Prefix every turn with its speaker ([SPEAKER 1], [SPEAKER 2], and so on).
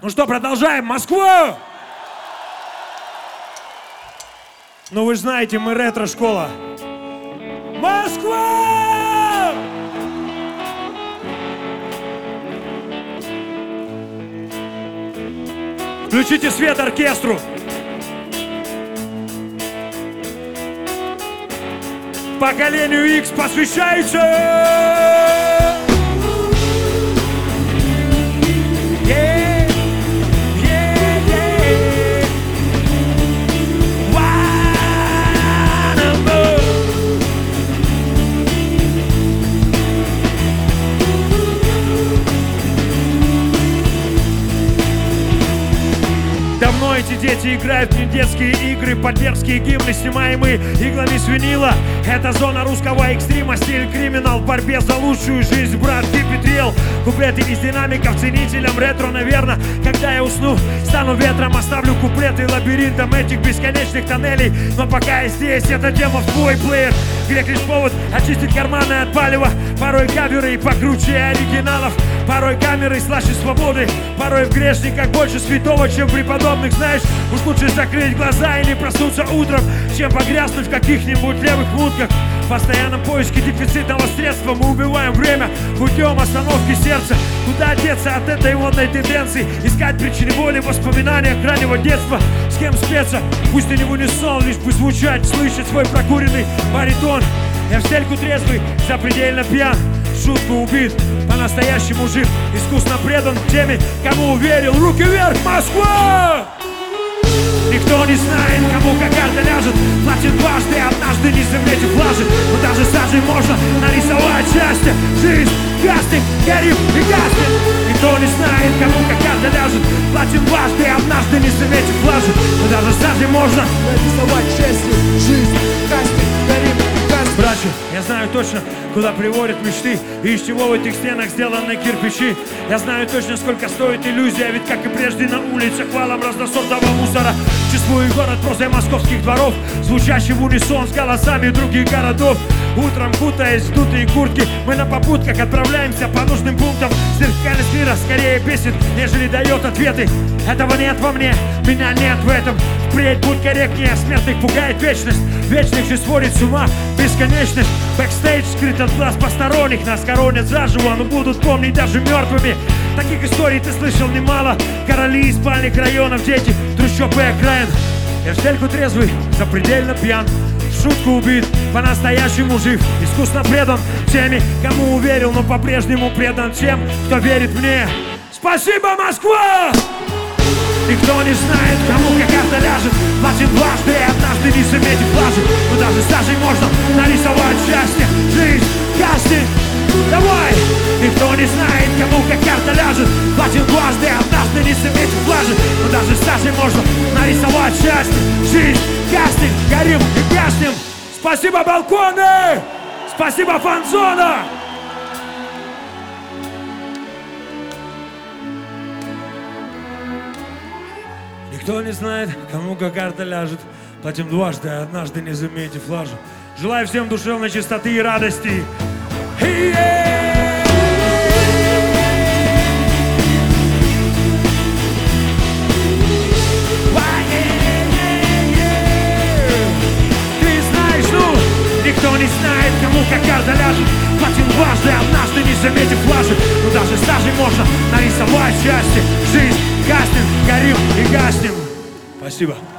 [SPEAKER 1] Ну что, продолжаем. Москву! Ну вы же знаете, мы ретро-школа. Москва! Включите свет оркестру. Поколению X посвящается. Давно эти дети играют в недетские игры, под дерзкие гимны, снимаемые иглами с винила. Это зона русского экстрима, стиль криминал, в борьбе за лучшую жизнь, брат, кипетрел. Куплеты из динамиков, ценителям ретро, наверно. Когда я усну, стану ветром, оставлю куплеты лабиринтом этих бесконечных тоннелей. Но пока я здесь, это демо в твой плеер. Грех лишь повод очистить карманы от палева. Порой каверы и покруче оригиналов. Порой камеры слаще свободы. Порой в грешниках больше святого, чем преподобных. Знаешь, уж лучше закрыть глаза и не проснуться утром, чем погрязнуть в каких-нибудь левых мутках. В постоянном поиске дефицитного средства мы убиваем время путем остановки сердца. Куда деться от этой модной тенденции? Искать причины боли в воспоминаниях раннего детства. С кем спеться? Пусть и не в унисон, лишь бы звучать, слышать свой прокуренный баритон. Я в стельку трезвый, запредельно пьян, в шутку убит, по-настоящему жив, искусно предан теме, кому уверил. Руки вверх, Москва! Никто не знает, кому как карта ляжет. Платит дважды, однажды не заметив лажет. Но даже сажей можно нарисовать счастье. Жизнь гаснет, горит и гаснет. Никто не знает, кому как карта ляжет. Платит дважды, однажды не заметив лажет. Но даже сажей можно
[SPEAKER 2] нарисовать счастье. Жизнь гаснет, горит и гаснет.
[SPEAKER 1] Братья, я знаю точно, куда приводят мечты и из чего в этих стенах сделаны кирпичи. Я знаю точно, сколько стоит иллюзия, ведь как и прежде на улицах валом разносортного мусора. Чувствую город прозой московских дворов, звучащий в унисон с голосами других городов. Утром, кутаясь в дутые куртки, мы на попутках отправляемся по нужным пунктам. Зеркальность мира скорее бесит, нежели дает ответы. Этого нет во мне, меня нет в этом. Впредь будь корректнее, смертных пугает вечность. Вечных же сводит с ума бесконечность. Бэкстейдж скрыт от глаз посторонних. Нас коронят заживо, но будут помнить даже мертвыми. Таких историй ты слышал немало. Короли из спальных районов, дети, трущоб и окраин. Я в стельку трезвый, запредельно пьян, в шутку убит, по-настоящему жив, искусно предан теми, кому уверил, но по-прежнему предан тем, кто верит мне. Спасибо, Москва! Никто не знает, кому как карта ляжет. Платим дважды и однажды не заметив лажет. Но даже сажей можно нарисовать счастье. Жизнь гаснет, давай! Никто не знает, кому как карта ляжет. Платим дважды и однажды не заметив лажет. Но даже сажей можно нарисовать счастье. Жизнь гаснет, горим и гаснем. Спасибо, балконы! Спасибо, фан-зона! Никто не знает, кому как карта ляжет. Платим дважды, а однажды не заметив лажу. Желаю всем душевной чистоты и радости. Ты знаешь, ну, никто не знает, кому как карта ляжет. Платим дважды, однажды не заметив лажу. Но даже сажей можно нарисовать счастье. Жизнь гаснет, горим и гаснем. Спасибо.